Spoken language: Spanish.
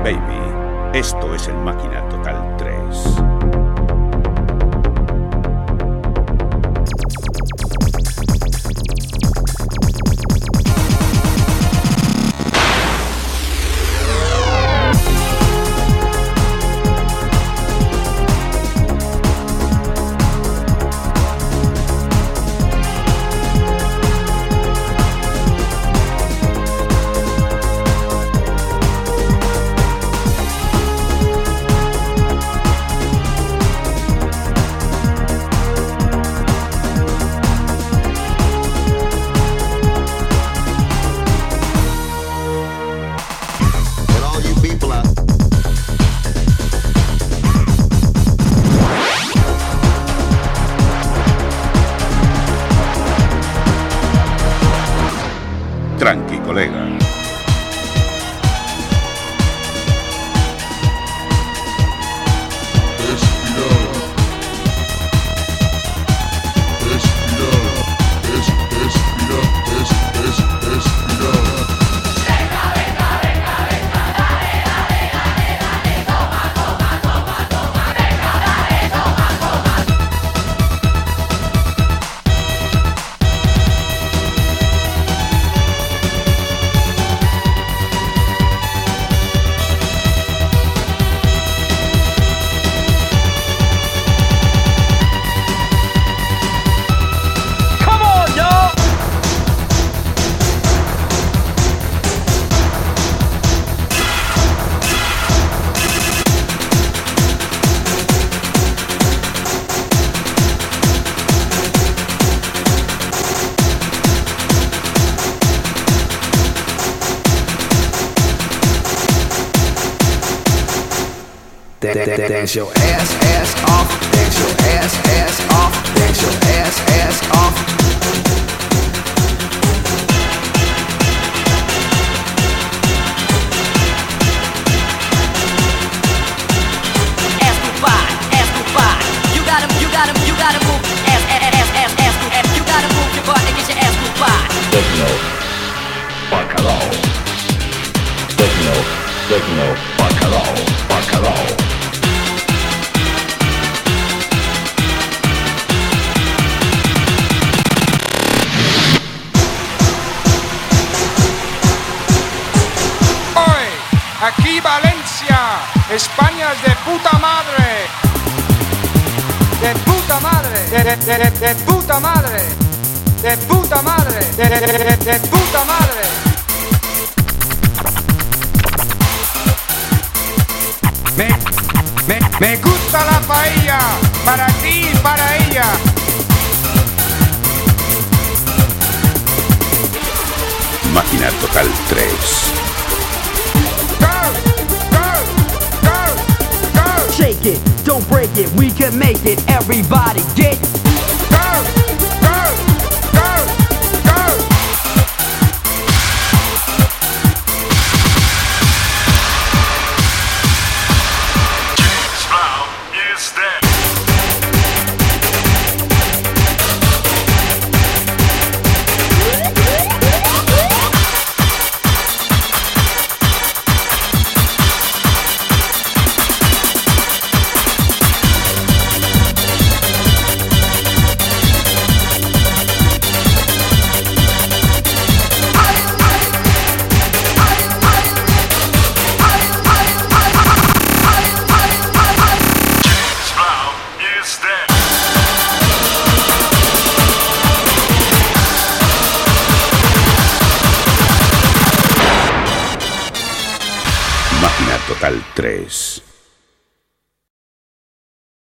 Baby, esto es el Máquina Total 3. Tranqui, colega. Dance your ass off. Dance your ass off. Dance your ass off. Ass goodbye. You gotta move. Ass. You gotta move your butt and get your ass goodbye. Techno, bacalao. Techno, bacalao. Aquí Valencia, España es de puta madre. De puta madre. De puta madre. De puta madre. De puta madre. Me gusta la paella, para ti y para ella. Máquina Total 3. Shake it, don't break it, we can make it. Everybody get Go! Máquina Total 3.